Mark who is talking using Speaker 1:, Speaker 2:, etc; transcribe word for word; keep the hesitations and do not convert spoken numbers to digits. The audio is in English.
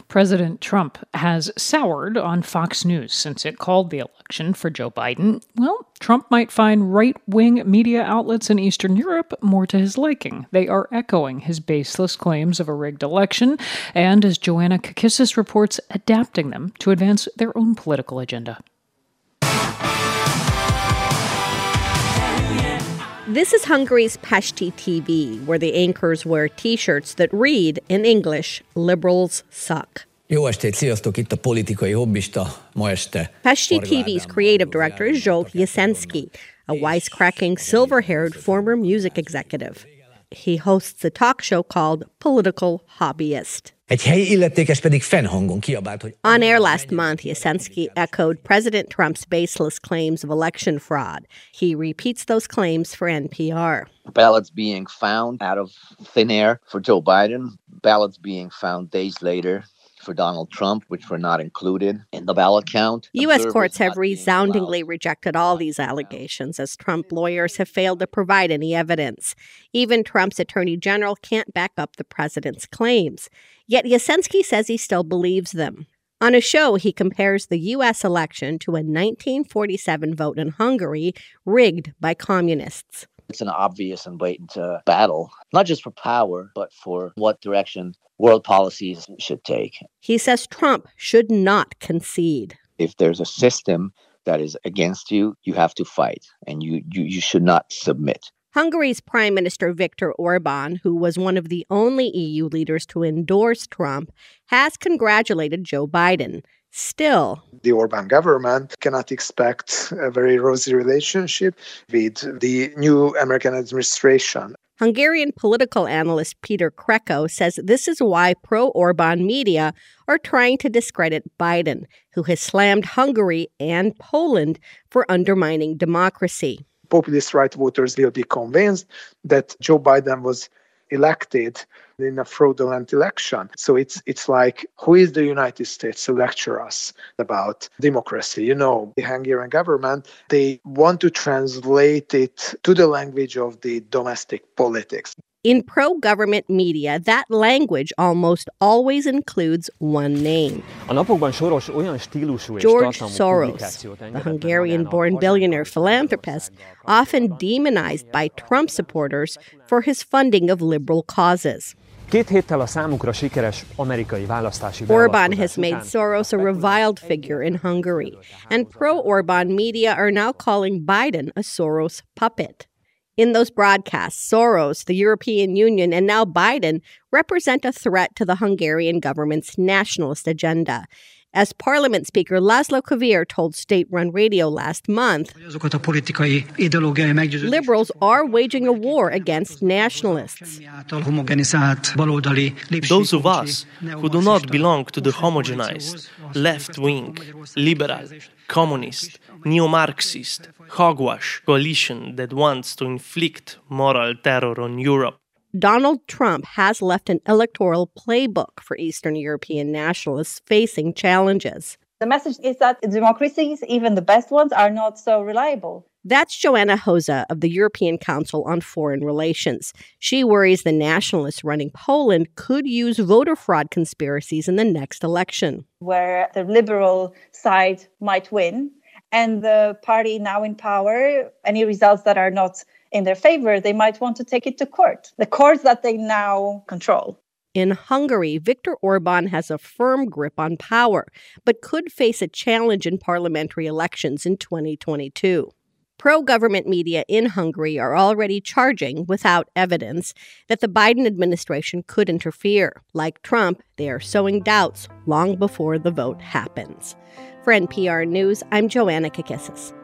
Speaker 1: President Trump has soured on Fox News since it called the election for Joe Biden. Well, Trump might find right-wing media outlets in Eastern Europe more to his liking. They are echoing his baseless claims of a rigged election, and as Joanna Kakissis reports, adapting them to advance their own political agenda.
Speaker 2: This is Hungary's Pesti T V, where the anchors wear T-shirts that read, in English, "Liberals suck."
Speaker 3: Jó estét, sziasztok, itt a politikai hobbista, ma este.
Speaker 2: Pesti T V's creative director is Zsolt Jeszenszky, a wisecracking, silver-haired former music executive. He hosts a talk show called Political Hobbyist.
Speaker 3: Egy helyi illetékes pedig fennhangon kiabált, hogy...
Speaker 2: On air last month, Jeszenszky echoed President Trump's baseless claims of election fraud. He repeats those claims for N P R.
Speaker 4: Ballots being found out of thin air for Joe Biden, ballots being found days later for Donald Trump, which were not included in the ballot count.
Speaker 2: U S courts have resoundingly rejected all these allegations as Trump lawyers have failed to provide any evidence. Even Trump's attorney general can't back up the president's claims. Yet Jeszenszky says he still believes them. On a show, he compares the U S election to a nineteen forty-seven vote in Hungary rigged by communists.
Speaker 4: It's an obvious and blatant uh, battle, not just for power, but for what direction world policies should take.
Speaker 2: He says Trump should not concede.
Speaker 4: If there's a system that is against you, you have to fight, and you, you, you should not submit.
Speaker 2: Hungary's Prime Minister Viktor Orban, who was one of the only E U leaders to endorse Trump, has congratulated Joe Biden. Still,
Speaker 5: the Orban government cannot expect a very rosy relationship with the new American administration.
Speaker 2: Hungarian political analyst Peter Kreko says this is why pro-Orban media are trying to discredit Biden, who has slammed Hungary and Poland for undermining democracy.
Speaker 5: Populist right voters will be convinced that Joe Biden was elected in a fraudulent election. So it's it's like, who is the United States to lecture us about democracy? You know, the Hungarian government, they want to translate it to the language of the domestic politics.
Speaker 2: In pro-government media, that language almost always includes one name. George Soros, the Hungarian-born billionaire philanthropist, often demonized by Trump supporters for his funding of liberal causes. Orban has made Soros a reviled figure in Hungary, and pro-Orban media are now calling Biden a Soros puppet. In those broadcasts, Soros, the European Union, and now Biden represent a threat to the Hungarian government's nationalist agenda. As Parliament Speaker Laszlo Kövér told state-run radio last month, liberals are waging a war against nationalists.
Speaker 6: Those of us who do not belong to the homogenized, left-wing, liberal, communist, neo-Marxist, hogwash coalition that wants to inflict moral terror on Europe.
Speaker 2: Donald Trump has left an electoral playbook for Eastern European nationalists facing challenges.
Speaker 7: The message is that democracies, even the best ones, are not so reliable.
Speaker 2: That's Joanna Hoza of the European Council on Foreign Relations. She worries the nationalists running Poland could use voter fraud conspiracies in the next election,
Speaker 7: where the liberal side might win, and the party now in power, any results that are not in their favor, they might want to take it to court, the courts that they now control.
Speaker 2: In Hungary, Viktor Orban has a firm grip on power, but could face a challenge in parliamentary elections in twenty twenty-two. Pro-government media in Hungary are already charging, without evidence, that the Biden administration could interfere. Like Trump, they are sowing doubts long before the vote happens. For N P R News, I'm Joanna Kakissis.